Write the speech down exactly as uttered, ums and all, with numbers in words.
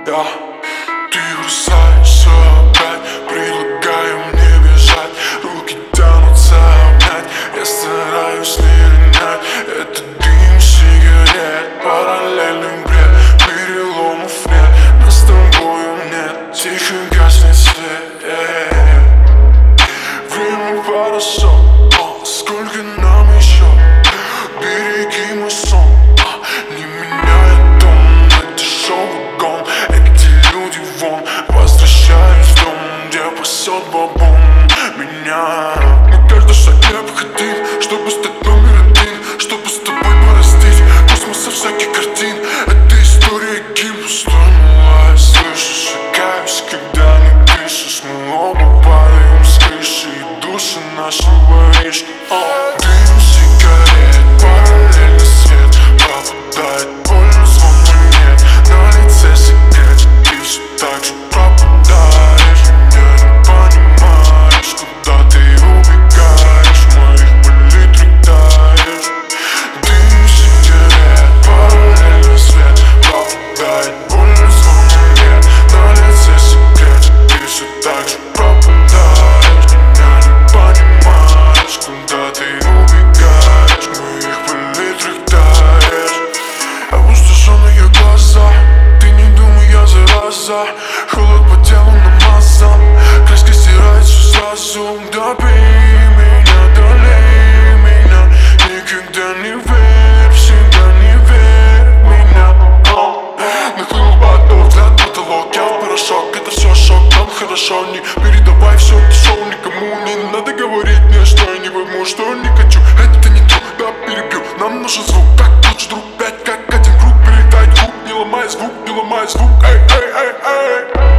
Да, ты бросаешься опять, предлагаю мне бежать. Руки тянутся обнять, я стараюсь не рынать. Это дым сигарет, параллельный бред, переломов нет, но с тобою нет. Тихо гаснет свет, время хорошо, о, сколько нам еще? Береги мой сон, не меняет дом, это шоу-гон. Эти люди вон, возвращаюсь в дом, где пасет бабун меня. На каждый шаг необходим, чтобы стать номер один, чтобы с тобой порастить космоса всяких картин. Это история гипс, тронула, слышишь, каюсь, когда не дышишь. Мы оба падаем с крыши, и души наши воришь. Дым сигарет, параллельный свет, пропадает больно, звука нет. На лице секрет, ты все так же пропадаешь. Меня не понимаешь, куда ты убегаешь, в моих болит рыдаешь. Дым сигарет, параллельный свет, пропадает больно, звука нет. На лице секрет, ты все так же пропадаешь. Меня не понимаешь, куда ты убегаешь, в моих болит рыдаешь. Опустошенные глаза, ты не думай, я зараза. Холод по телу намазан, краска стирает все сразу. Добей меня, долей меня, никогда не верь в себя, не верь в меня. Нахлынул поток, взгляд потолок, я в порошок, это все шок. Нам хорошо, не передавай все это шоу никому. Не надо говорить мне, что я не пойму, что не хочу. Это не то, да перебью, нам нужен звук, как лучше друг. Пять как один круг, передай круг, не ломай звук, не ломай звук. Эй, эй, эй, эй.